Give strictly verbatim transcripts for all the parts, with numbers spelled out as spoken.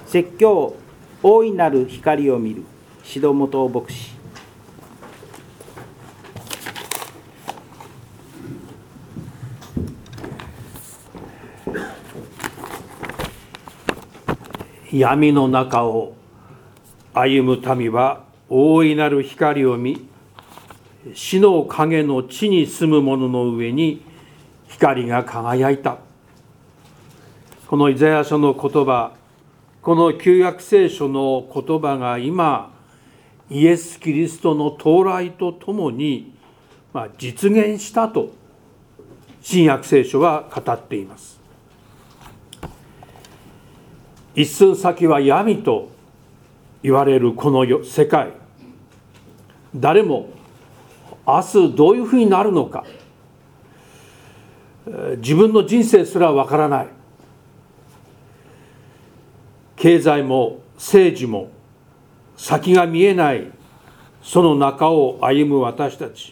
説教大いなる光を見る志戸元牧師。 闇の中を歩む民は大いなる光を見、死の影の地に住む者の上に光が輝いた。このイザヤ書の言葉、この旧約聖書の言葉が今、イエス・キリストの到来とともに実現したと新約聖書は語っています。一寸先は闇と言われるこの世界、誰も明日どういうふうになるのか、自分の人生すらわからない。経済も政治も先が見えない、その中を歩む私たち、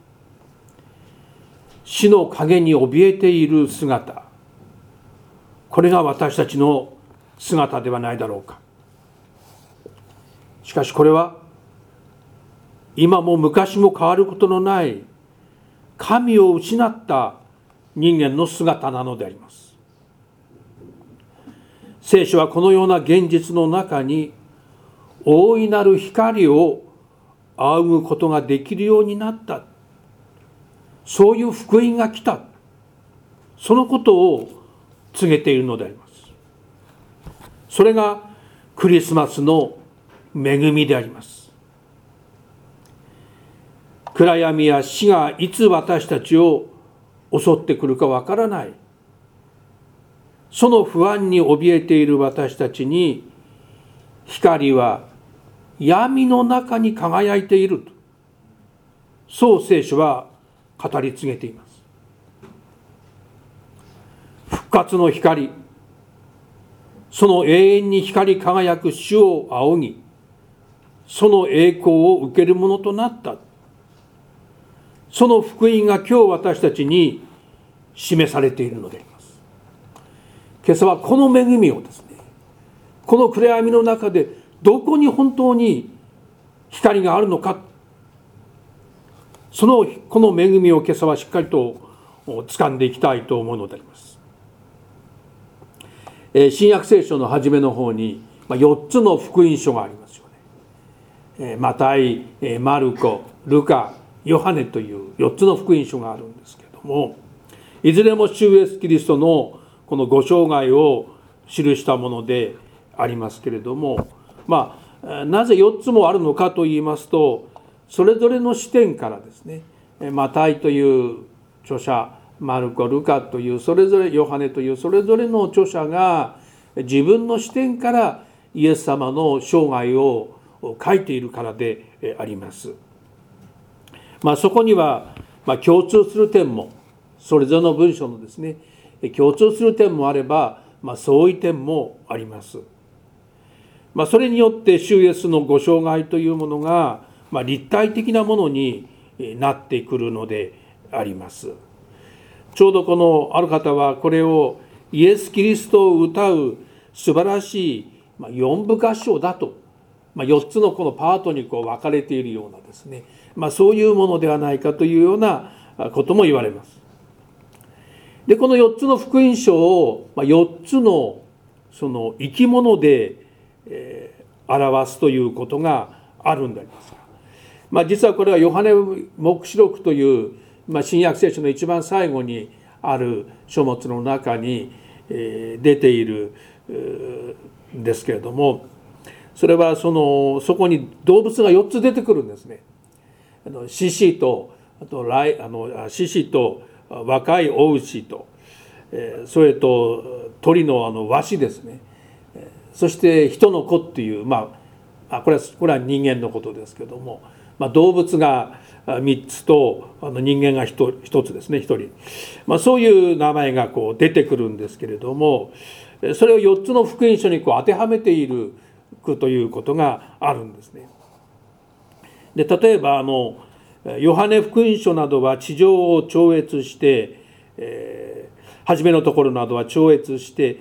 死の影に怯えている姿、これが私たちの姿ではないだろうか。しかしこれは今も昔も変わることのない神を失った人間の姿なのであります。聖書はこのような現実の中に大いなる光を仰ぐことができるようになった、そういう福音が来た、そのことを告げているのであります。それがクリスマスの恵みであります。暗闇や死がいつ私たちを襲ってくるかわからない、その不安に怯えている私たちに、光は闇の中に輝いていると、そう聖書は語り継げています。復活の光、その永遠に光り輝く主を仰ぎ、その栄光を受けるものとなった。その福音が今日私たちに示されているのであります。今朝はこの恵みをですね、この暗闇の中でどこに本当に光があるのか、そのこの恵みを今朝はしっかりと掴んでいきたいと思うのであります。新約聖書の初めの方によっつの福音書がありますよね。マタイ、マルコ、ルカ、ヨハネというよっつの福音書があるんですけれども、いずれも主イエスキリストのこのご生涯を記したものでありますけれども、まあなぜよっつもあるのかといいますと、それぞれの視点からですね、マタイという著者、マルコ、ルカというそれぞれ、ヨハネというそれぞれの著者が自分の視点からイエス様の生涯を書いているからであります。まあ、そこには、まあ、共通する点も、それぞれの文章のですね、共通する点もあれば、まあ、相違点もあります。まあ、それによって主イエスのご生涯というものが、まあ、立体的なものになってくるのであります。ちょうどこのある方はこれをイエス・キリストを歌う素晴らしい四部合唱だと、よっつのこのパートにこう分かれているようなですね、まあ、そういうものではないかというようなことも言われます。で、このよっつの福音書をよっつのその生き物で表すということがあるんでありますが、まあ、実はこれはヨハネ黙示録というまあ、新約聖書の一番最後にある書物の中に出ているんですけれども、それはそのそこに動物がよっつ出てくるんですね。獅子とあとあの獅子と若い雄牛と、それと鳥のあのワシですね、そして人の子っていう、まあこれはこれは人間のことですけども、まあ、動物がみっつとあの人間が 1, 1つですね、ひとり、まあ、そういう名前がこう出てくるんですけれども、それをよっつの福音書にこう当てはめているということがあるんですね。で、例えばあのヨハネ福音書などは地上を超越して、えー、初めのところなどは超越して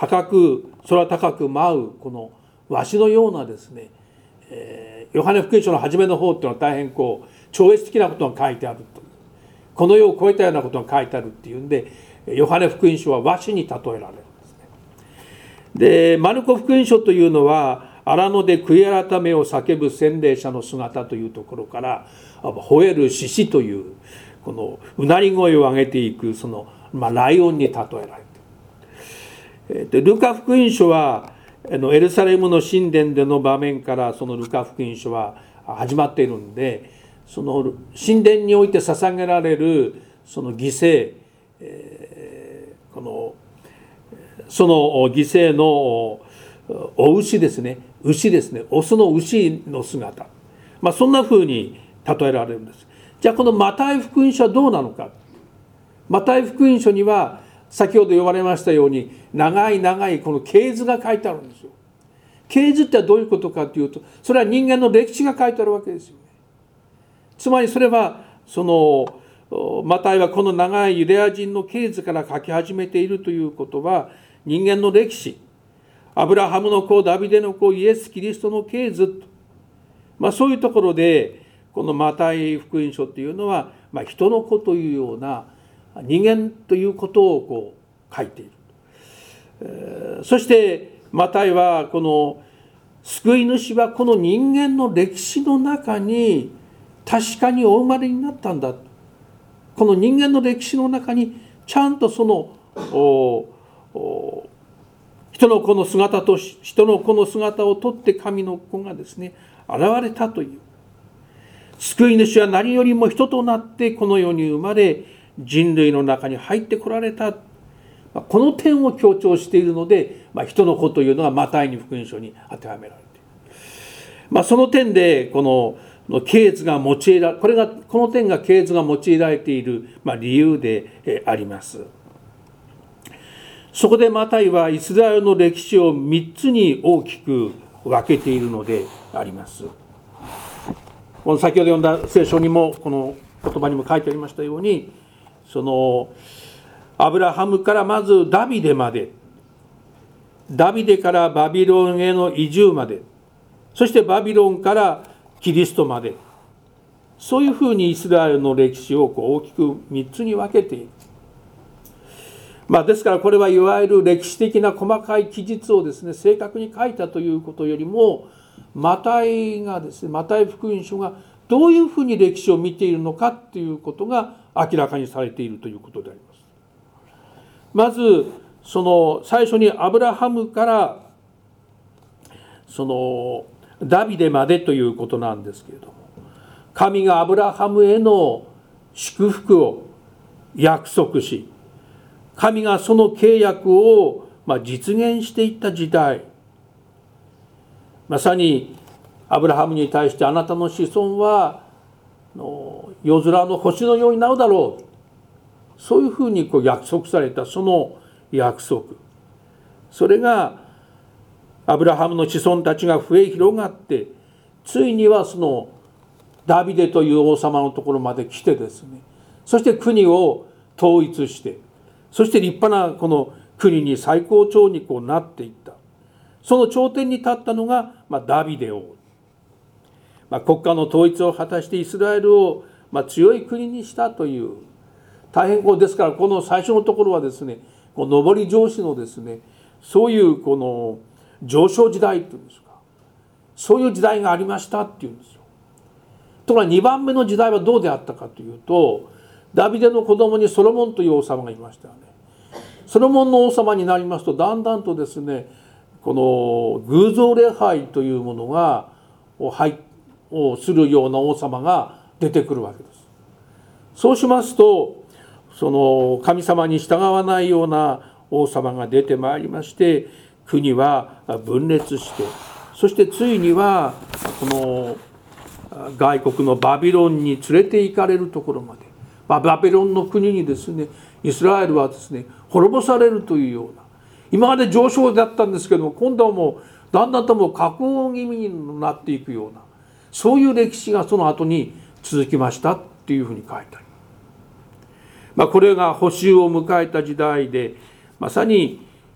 高く空高く舞うこのわしのようなですね、えー、ヨハネ福音書の初めの方っていうのは大変こう超越的なことが書いてあると、この世を超えたようなことが書いてあるっていうんで、ヨハネ福音書は和紙に例えられるんですね。でマルコ福音書というのは荒野で悔い改めを叫ぶ洗礼者の姿というところから、吠える獅子というこのうなり声を上げていくその、まあ、ライオンに例えられている。でルカ福音書はエルサレムの神殿での場面からそのルカ福音書は始まっているんで、その神殿において捧げられるその犠牲、えー、このその犠牲のお牛ですね、牛ですね、オスの牛の姿、まあ、そんなふうに例えられるんです。じゃあこのマタイ福音書はどうなのか。マタイ福音書には先ほど言われましたように長い長いこの系図が書いてあるんですよ。系図ってどういうことかというと、それは人間の歴史が書いてあるわけですよね。つまりそれはそのマタイはこの長いユダヤ人の系図から書き始めているということは、人間の歴史、アブラハムの子、ダビデの子、イエス・キリストの系図と、まあ、そういうところでこのマタイ福音書というのは、まあ、人の子というような人間ということをこう書いている。えー、そしてマタイはこの救い主はこの人間の歴史の中に確かにお生まれになったんだ。この人間の歴史の中にちゃんとそのおお人の子の姿と人の子の姿をとって神の子がですね現れたという。救い主は何よりも人となってこの世に生まれ人類の中に入ってこられた。この点を強調しているので、まあ、人の子というのはマタイに福音書に当てはめられている。まあ、その点でこの系図が用いられこれがこの点が系図が用いられている、まあ、理由であります。そこでマタイはイスラエルの歴史をみっつに大きく分けているのであります。この先ほど読んだ聖書にもこの言葉にも書いてありましたように、そのアブラハムからまずダビデまで、ダビデからバビロンへの移住まで、そしてバビロンからキリストまで、そういうふうにイスラエルの歴史をこう大きくみっつに分けている。まあ、ですからこれはいわゆる歴史的な細かい記述をですね正確に書いたということよりも、マタイがですねマタイ福音書がどういうふうに歴史を見ているのかということが明らかにされているということであります。まずその最初にアブラハムからそのダビデまでということなんですけれども、神がアブラハムへの祝福を約束し、神がその契約をまあ実現していった時代、まさにアブラハムに対してあなたの子孫は夜空の星のようになるだろう、そういうふうにこう約束されたその約束、それがアブラハムの子孫たちが増え広がって、ついにはそのダビデという王様のところまで来てですね、そして国を統一して、そして立派なこの国に最高長にこうなっていった。その頂点に立ったのが、まあ、ダビデ王、まあ、国家の統一を果たしてイスラエルを、まあ、強い国にしたという、大変こうですから、この最初のところはですね、こう上り調子のですね、そういうこの上昇時代っていうんですか、そういう時代がありましたっていうんですよ。ところがにばんめの時代はどうであったかというと、ダビデの子供にソロモンという王様がいましたよね。ソロモンの王様になりますと、だんだんとですね、この偶像礼拝というものがをするような王様が出てくるわけです。そうしますと、その神様に従わないような王様が出てまいりまして、国は分裂して、そしてついにはこの外国のバビロンに連れて行かれるところまで、バビロンの国にですね、イスラエルはですね滅ぼされるというような、今まで上昇だったんですけども、今度はもうだんだんともう下降気味になっていくような、そういう歴史がその後に続きましたっていうふうに書いてあります。まあ、これが補修を迎えた時代で、まさに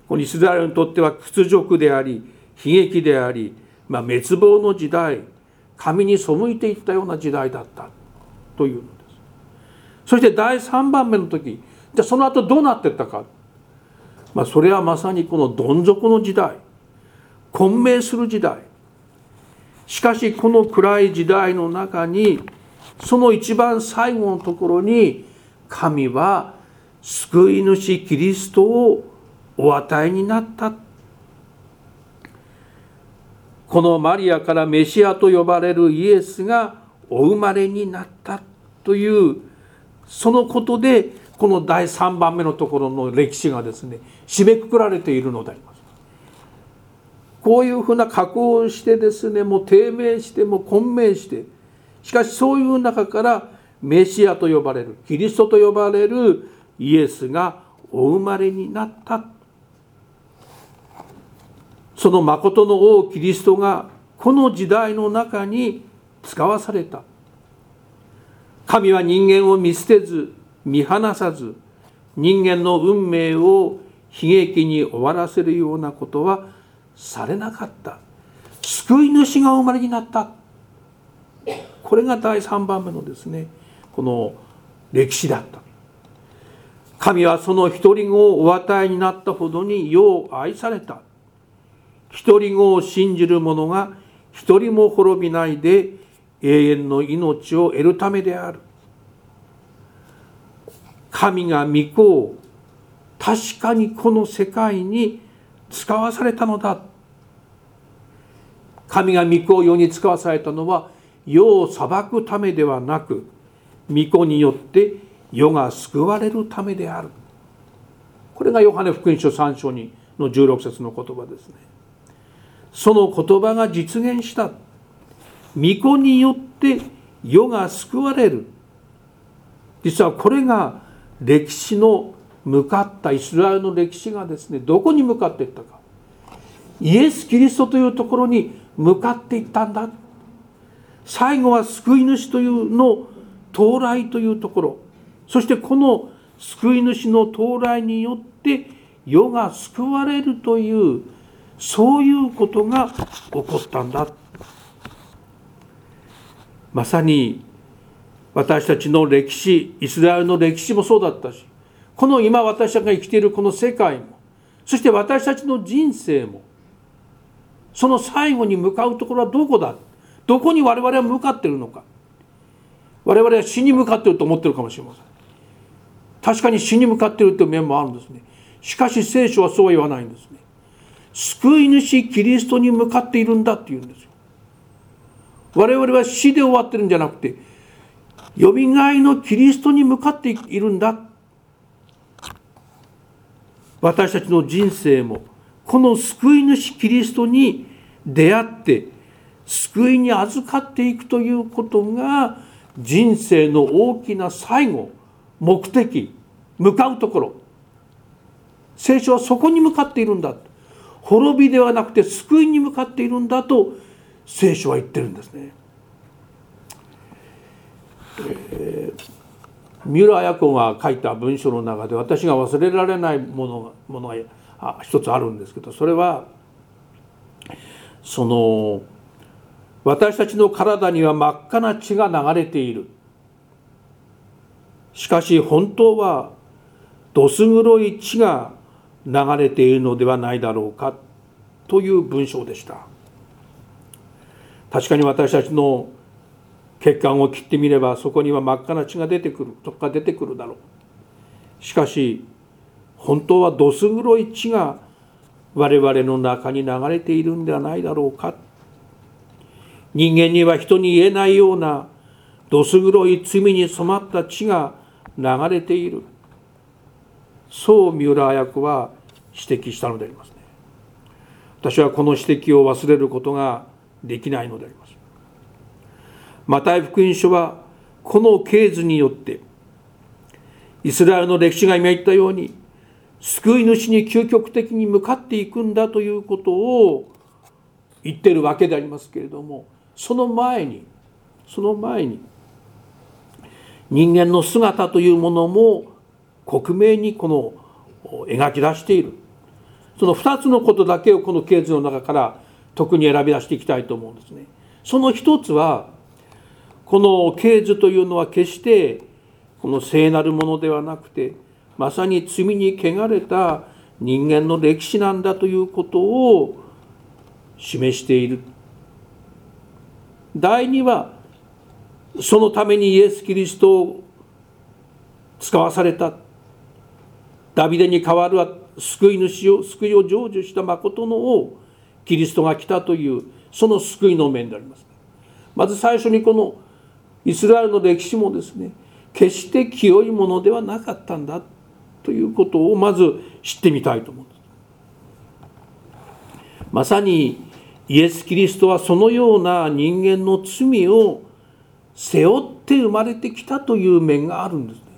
このイスラエルにとっては屈辱であり悲劇であり、まあ、滅亡の時代、神に背いていったような時代だったというのです。そしてだいさんばんめの時、じゃあその後どうなっていったか、まあ、それはまさにこのどん底の時代、混迷する時代。しかしこの暗い時代の中に、その一番最後のところに神は救い主キリストをお与えになった。このマリアからメシアと呼ばれるイエスがお生まれになったという、そのことでこのだいさんばんめのところの歴史がですね、締めくくられているのであります。こういうふうな加工をしてですね、もう低迷しても混迷して、しかしそういう中からメシアと呼ばれる、キリストと呼ばれるイエスがお生まれになった。その誠の王キリストがこの時代の中に使わされた。神は人間を見捨てず見放さず、人間の運命を悲劇に終わらせるようなことはされなかった。救い主がお生まれになった。これがだいさんばんめのですね、この歴史だった。神はその一人子をお与えになったほどに世を愛された。一人子を信じる者が一人も滅びないで永遠の命を得るためである。神が御子を確かにこの世界に使わされたのだ。神が御子を世に使わされたのは世を裁くためではなく、御子によって世が救われるためである。これがヨハネ福音書さん章にのじゅうろく節の言葉ですね。その言葉が実現した。御子によって世が救われる。実はこれが歴史の向かったイスラエルの歴史がですね、どこに向かっていったか。イエス・キリストというところに向かっていったんだ。最後は救い主というの到来というところ、そしてこの救い主の到来によって世が救われるという、そういうことが起こったんだ。まさに私たちの歴史、イスラエルの歴史もそうだったし、この今私たちが生きているこの世界も、そして私たちの人生も、その最後に向かうところはどこだ、どこに我々は向かっているのか。我々は死に向かっていると思っているかもしれません。確かに死に向かっているという面もあるんですね。しかし聖書はそうは言わないんですね。救い主キリストに向かっているんだって言うんですよ。我々は死で終わってるんじゃなくて、よみがえりのキリストに向かっているんだ。私たちの人生もこの救い主キリストに出会って救いに預かっていくということが人生の大きな最後、目的、向かうところ。聖書はそこに向かっているんだ。滅びではなくて救いに向かっているんだと聖書は言ってるんですね。えー、三浦綾子が書いた文章の中で私が忘れられないものが、ものが一つあるんですけど、それはその私たちの体には真っ赤な血が流れている。しかし本当はどす黒い血が流れているのではないだろうかという文章でした。確かに私たちの血管を切ってみればそこには真っ赤な血が出てくるとか出てくるだろう。しかし本当はどす黒い血が我々の中に流れているんではないだろうか。人間には人に言えないようなどす黒い罪に染まった血が流れている。そう三浦綾子は指摘したのでありますね。私はこの指摘を忘れることができないのであります。マタイ福音書はこの系図によってイスラエルの歴史が今言ったように救い主に究極的に向かっていくんだということを言っているわけでありますけれども、その前にその前に人間の姿というものも克明にこの描き出している。 そのふたつのことだけをこの系図の中から特に選び出していきたいと思うんですね。その一つは、この系図というのは決してこの聖なるものではなくて、まさに罪に汚れた人間の歴史なんだということを示している。第二は、そのためにイエス・キリストを使わされた。ダビデに代わる救い主を、救いを成就した誠の王、キリストが来たという、その救いの面であります。まず最初にこのイスラエルの歴史もですね、決して清いものではなかったんだということをまず知ってみたいと思うんです。まさにイエス・キリストはそのような人間の罪を背負って生まれてきたという面があるんですね。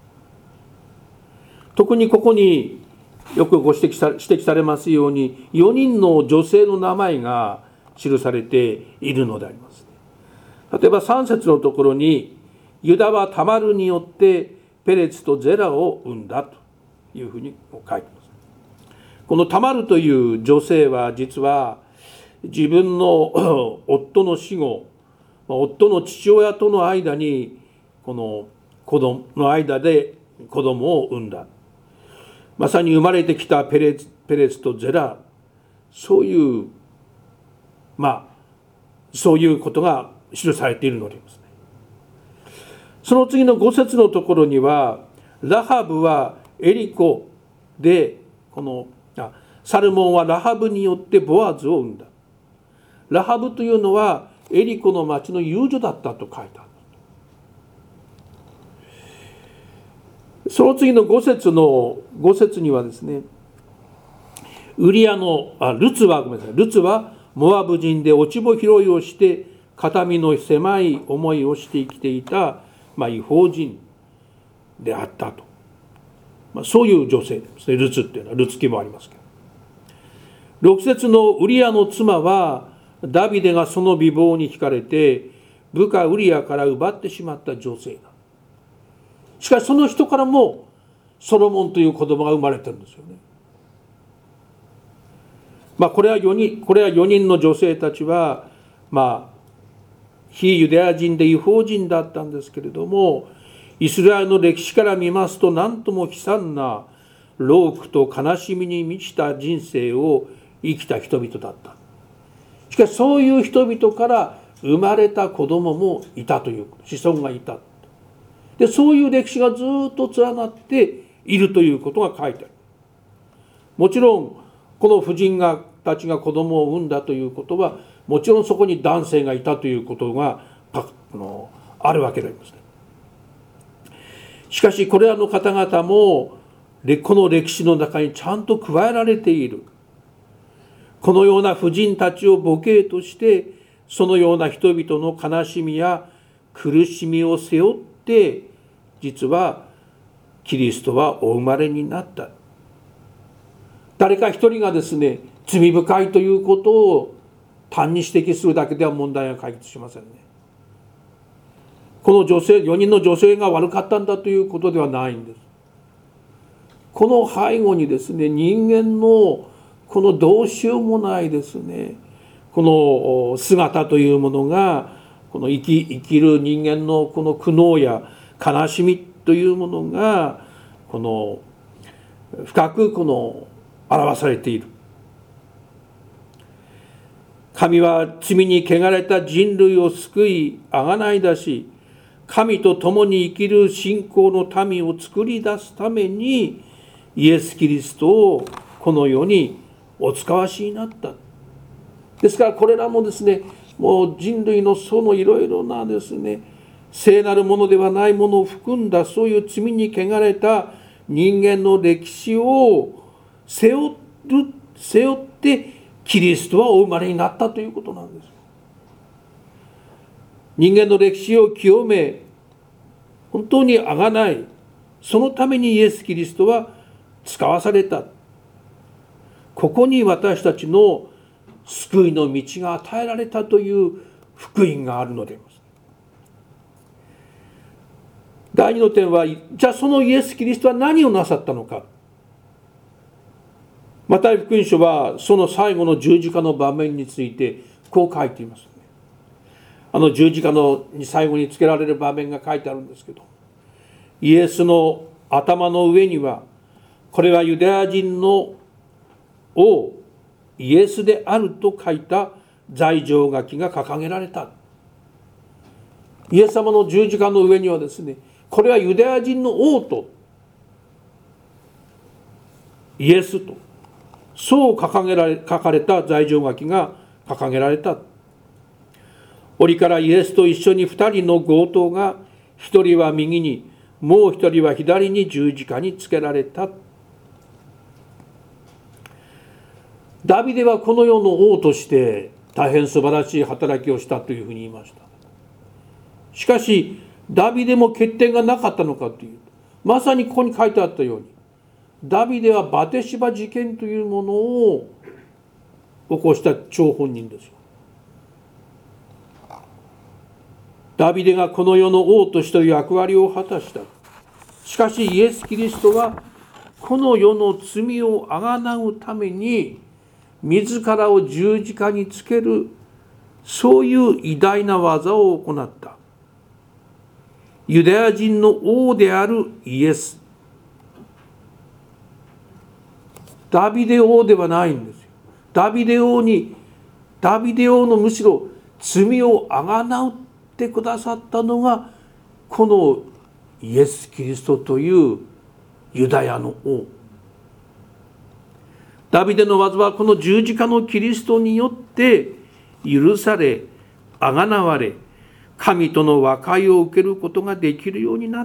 特にここによくご指摘さ指摘されますように、よにんの女性の名前が記されているのであります。例えばさん節のところに、ユダはタマルによってペレツとゼラを生んだというふうに書いています。このタマルという女性は実は自分の夫の死後、夫の父親との間にこの子供の間で子供を産んだ。まさに生まれてきたペレツ、ペレツとゼラ、そういうまあそういうことが記されているのですね。その次のご節のところには、ラハブはエリコで、このあサルモンはラハブによってボアズを生んだ。ラハブというのはエリコの町の遊女だったと書いてある。その次のご節のご節にはですね、ウリアのあルツはごめんなさいルツはモアブ人で落ち穂拾いをして肩身の狭い思いをして生きていた、まあ、異邦人であったと、まあ、そういう女性ですね。ルツっていうのはルツ記もありますけど、ろく節のウリアの妻はダビデがその美貌に惹かれて部下ウリアから奪ってしまった女性だ。しかしその人からもソロモンという子供が生まれてるんですよね。まあこれは4人これはよにんの女性たちはまあ非ユダヤ人で異邦人だったんですけれども、イスラエルの歴史から見ますと何とも悲惨な労苦と悲しみに満ちた人生を生きた人々だった。しかしそういう人々から生まれた子供もいたという子孫がいた。でそういう歴史がずっと連なっているということが書いてある。もちろんこの婦人がたちが子供を産んだということは、もちろんそこに男性がいたということがあるわけであります。しかしこれらの方々もこの歴史の中にちゃんと加えられている。このような婦人たちを母系として、そのような人々の悲しみや苦しみを背負って、実はキリストはお生まれになった。誰か一人がですね、罪深いということを単に指摘するだけでは問題が解決しませんね。この女性、よにんの女性が悪かったんだということではないんです。この背後にですね、人間のこのどうしようもないですね、この姿というものが、この生き、生きる人間のこの苦悩や悲しみというものが、この深くこの表されている。神は罪に汚れた人類を救い贖い出し、神と共に生きる信仰の民を作り出すためにイエス・キリストをこの世にお使わしになった。ですからこれらもですね、もう人類のそのいろいろなですね、聖なるものではないものを含んだ、そういう罪に汚れた人間の歴史を背負る、背負ってキリストはお生まれになったということなんです。人間の歴史を清め、本当にあがない、そのためにイエス・キリストは使わされた。ここに私たちの救いの道が与えられたという福音があるのであります。第二の点は、じゃあそのイエス・キリストは何をなさったのか。 マタイ福音書はその最後の十字架の場面についてこう書いていますね。あの十字架の最後につけられる場面が書いてあるんですけど、イエスの頭の上には、これはユダヤ人の王イエスであると書いた罪状書きが掲げられた。イエス様の十字架の上にはですね、これはユダヤ人の王とイエスと、そう掲げられ書かれた罪状書きが掲げられた。折からイエスと一緒に二人の強盗が、一人は右に、もう一人は左に十字架につけられた。ダビデはこの世の王として大変素晴らしい働きをしたというふうに言いました。しかしダビデも欠点がなかったのかというと、まさにここに書いてあったように、ダビデはバテシバ事件というものを起こした張本人ですよ。ダビデがこの世の王としての役割を果たした。しかしイエス・キリストはこの世の罪をあがなうために自らを十字架につける、そういう偉大な技を行った。ユダヤ人の王であるイエス、ダビデ王ではないんですよ。ダビデ王にダビデ王のむしろ罪をあがなうってくださったのがこのイエス・キリストというユダヤの王。ダビデの技はこの十字架のキリストによって許され、あがなわれ、神との和解を受けることができるようになった。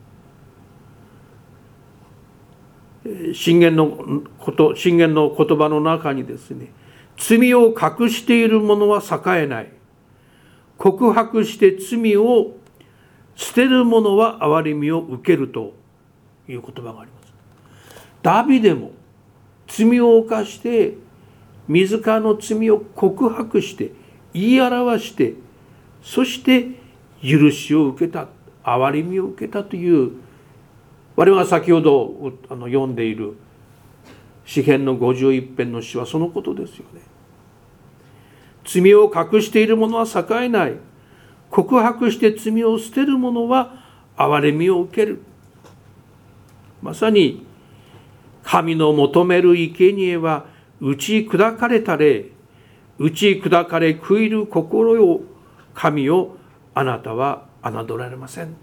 箴言のこと、箴言の言葉の中にですね、罪を隠している者は栄えない。告白して罪を捨てる者は憐れみを受けるという言葉があります。ダビデも罪を犯して自らの罪を告白して言い表して、そして許しを受けた、憐れみを受けたという、我々が先ほどあの読んでいる詩編のごじゅういち編の詩はそのことですよね。罪を隠している者は栄えない。告白して罪を捨てる者は憐れみを受ける。まさに神の求める生贄は打ち砕かれたれ、打ち砕かれ悔いる心よ、神をあなたは侮られません。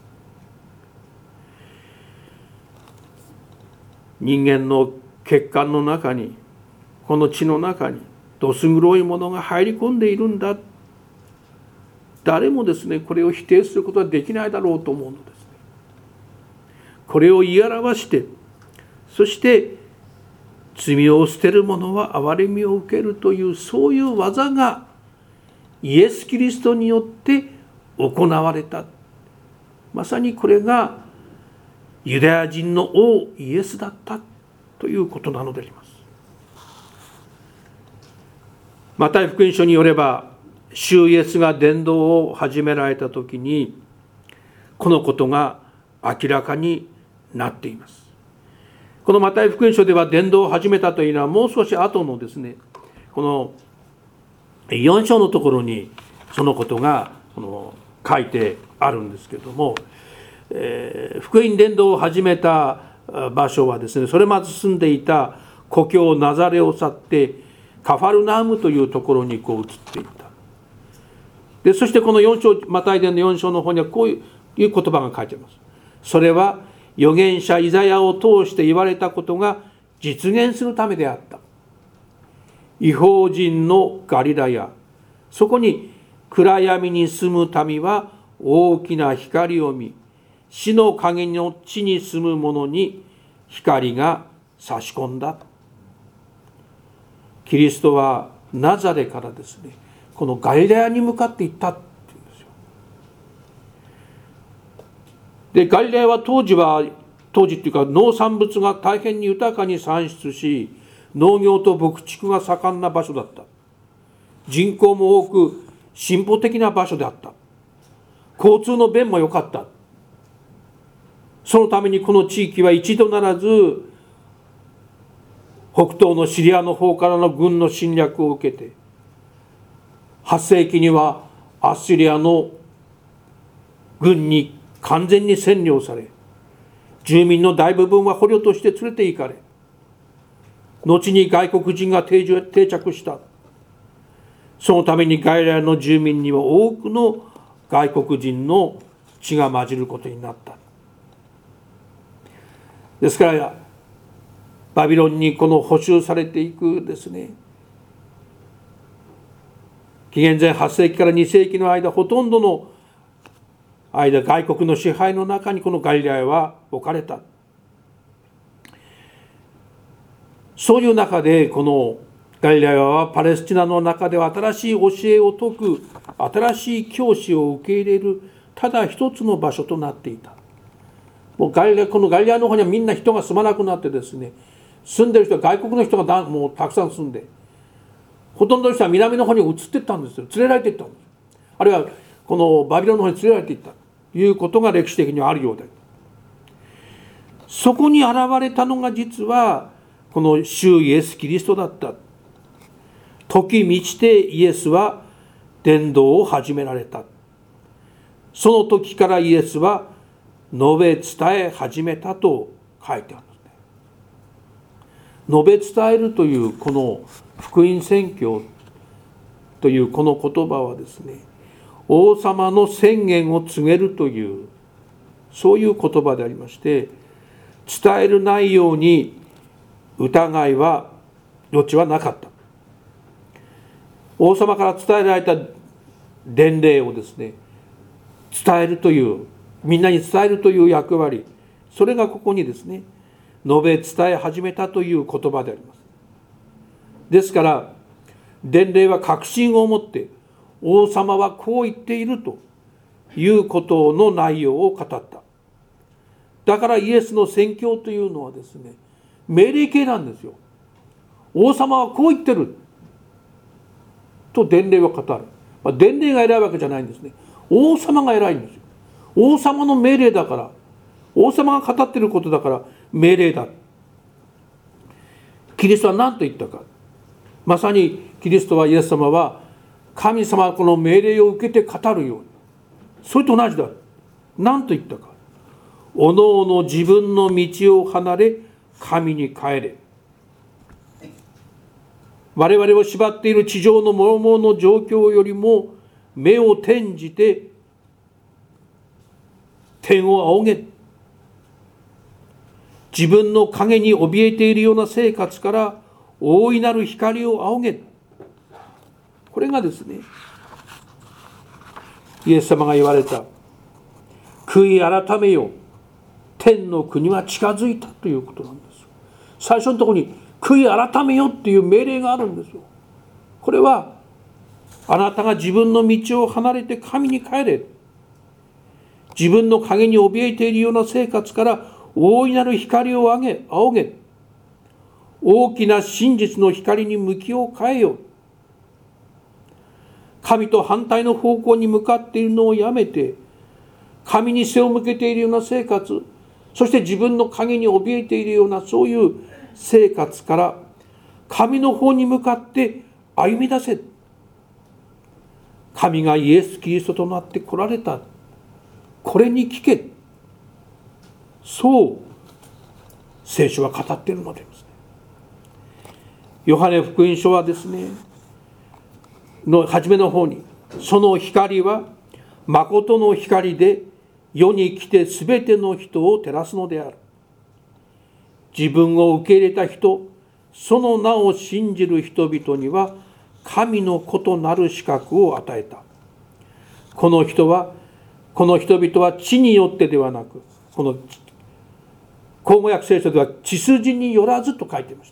人間の血管の中に、この血の中にどす黒いものが入り込んでいるんだ。誰もですね、これを否定することはできないだろうと思うのですね。これを言い表して、そして罪を捨てる者は憐れみを受けるという、そういう技がイエス・キリストによって行われた。まさにこれがユダヤ人の王イエスだったということなのであります。マタイ福音書によれば、主イエスが伝道を始められた時にこのことが明らかになっています。このマタイ福音書では伝道を始めたというのはもう少し後のですね、このよん章のところにそのことがこの書いてあるんですけれども、えー、福音伝道を始めた場所はですね、それまで住んでいた故郷ナザレを去ってカファルナウムというところにこう移っていった。でそしてこのよん章、マタイ伝のよん章の方にはこういう言葉が書いてあります。それは預言者イザヤを通して言われたことが実現するためであった。異邦人のガリラヤ、そこに暗闇に住む民は大きな光を見、死の影の地に住む者に光が差し込んだ。キリストはナザレからですね、このガリラヤに向かって行ったっていうんですよ。でガリラヤは当時は当時っていうか農産物が大変に豊かに産出し、農業と牧畜が盛んな場所だった。人口も多く進歩的な場所であった。交通の便も良かった。そのためにこの地域は一度ならず北東のシリアの方からの軍の侵略を受けて、はっせいきにはアッシリアの軍に完全に占領され、住民の大部分は捕虜として連れて行かれ、後に外国人が定着した。そのためにガリラヤの住民には多くの外国人の血が混じることになった。ですからバビロンにこの捕囚されていくですね、紀元前はっせいきからにせいきの間、ほとんどの間外国の支配の中にこのガリラヤは置かれた。そういう中でこのガリラヤはパレスチナの中では新しい教えを説く、新しい教師を受け入れるただ一つの場所となっていた。もうガリラこのガリラヤの方にはみんな人が住まなくなってですね、住んでる人は外国の人がだもうたくさん住んで、ほとんどの人は南の方に移っていったんですよ。連れられていったんです。あるいはこのバビロンの方に連れられていったということが歴史的にはあるようで、そこに現れたのが実はこの主イエス・キリストだった。時満ちてイエスは伝道を始められた。その時からイエスは述べ伝え始めたと書いてあるんですね。述べ伝えるというこの福音宣教というこの言葉はですね、王様の宣言を告げるというそういう言葉でありまして、伝える内容に疑いは余地はなかった。王様から伝えられた伝令をですね、伝えるという、みんなに伝えるという役割、それがここにですね、述べ伝え始めたという言葉であります。ですから伝令は確信を持って王様はこう言っているということの内容を語った。だからイエスの宣教というのはですね、命令形なんですよ。王様はこう言ってると伝令は語る。まあ、伝令が偉いわけじゃないんですね。王様が偉いんですよ。王様の命令だから、王様が語っていることだから命令だ。キリストは何と言ったか。まさにキリストはイエス様は神様はこの命令を受けて語るように、それと同じだ。何と言ったか。おのおの自分の道を離れ神に帰れ。我々を縛っている地上の諸々の状況よりも目を転じて天を仰げ。自分の影に怯えているような生活から大いなる光を仰げ。これがですね、イエス様が言われた悔い改めよ、天の国は近づいたということなんです。最初のところに悔い改めよっていう命令があるんですよ。これはあなたが自分の道を離れて神に帰れ。自分の影に怯えているような生活から大いなる光を上げ仰げ。大きな真実の光に向きを変えよ。神と反対の方向に向かっているのをやめて、神に背を向けているような生活、そして自分の影に怯えているようなそういう生活から神の方に向かって歩み出せ。神がイエス・キリストとなって来られた。これに聞け。そう聖書は語っているのです。ヨハネ福音書はですね、の初めの方に、その光は誠の光で世に来てすべての人を照らすのである。自分を受け入れた人、その名を信じる人々には神の子となる資格を与えた。この人は、この人々は地によってではなく、この口語訳聖書では血筋によらずと書いていました。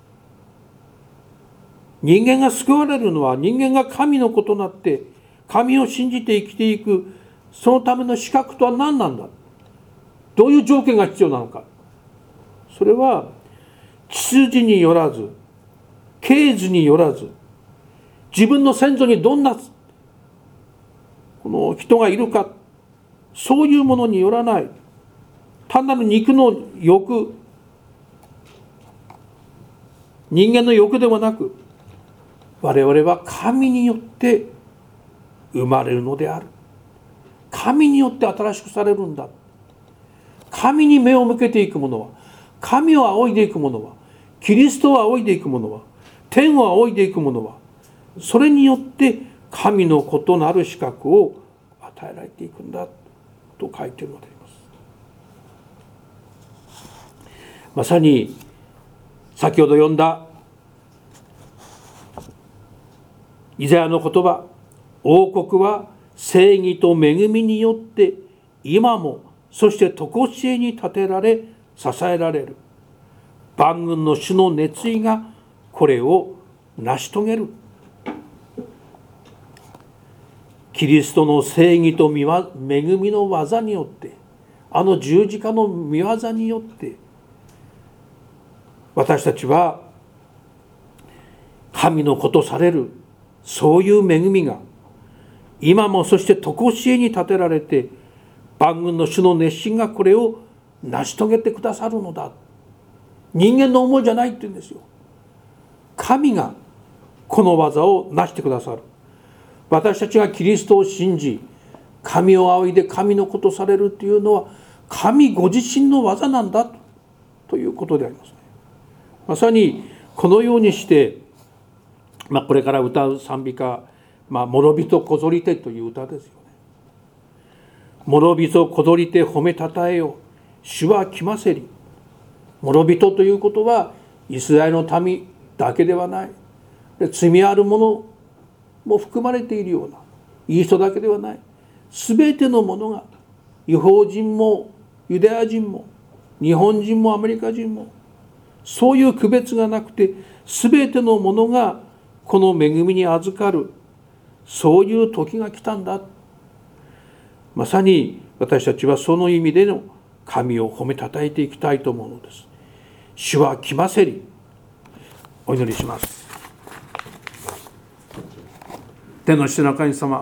人間が救われるのは人間が神の子となって神を信じて生きていく、そのための資格とは何なんだ。どういう条件が必要なのか。それは血筋によらず、系図によらず、自分の先祖にどんなこの人がいるか、そういうものによらない、単なる肉の欲、 人間の欲ではなく、我々は神によって生まれるのである。神によって新しくされるんだ。神に目を向けていく者は、神を仰いでいく者は、キリストを仰いでいく者は、天を仰いでいく者は、それによって神の子となる資格を与えられていくんだと書いているのであります。まさに先ほど読んだイザヤの言葉、王国は正義と恵みによって今もそして常しえに立てられ支えられる。万軍の主の熱意がこれを成し遂げる。キリストの正義と恵みの技によって、あの十字架の御業によって、私たちは神の子とされるそういう恵みが今もそして常しえに立てられて、万軍の主の熱心がこれを成し遂げてくださるのだ。人間の思いじゃないって言うんですよ。神がこの技を成してくださる。私たちがキリストを信じ、神を仰いで神の子とされるというのは神ご自身の技なんだということでありますね。まさにこのようにして、まあ、これから歌う賛美歌、まあ、諸人こぞりてという歌ですよね。諸人こぞりて褒めたたえよ、主は来ませり。諸人ということはイスラエルの民だけではない。罪ある者も含まれているような、いい人だけではない。すべての者が、違法人もユダヤ人も日本人もアメリカ人も、そういう区別がなくて、すべての者がこの恵みに預かる、そういう時が来たんだ。まさに私たちはその意味での神を褒めたたえていきたいと思うのです。主は来ませり。お祈りします。天の父なる神様、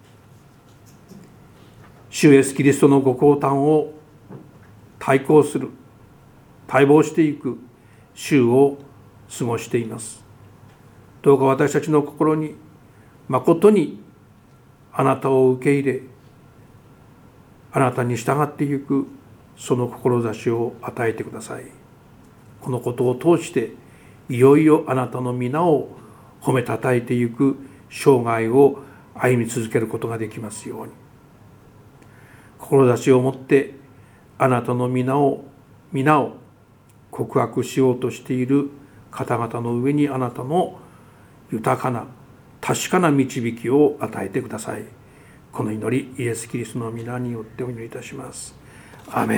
主イエスキリストのご降誕を対抗する、待望していく週を過ごしています。どうか私たちの心に誠にあなたを受け入れ、あなたに従っていくその志を与えてください。このことを通していよいよあなたの皆を褒めたたえていく生涯を歩み続けることができますように。志を持ってあなたの皆を皆を告白しようとしている方々の上にあなたの豊かな確かな導きを与えてください。この祈りイエス・キリストの皆によってお祈りいたします。アーメン。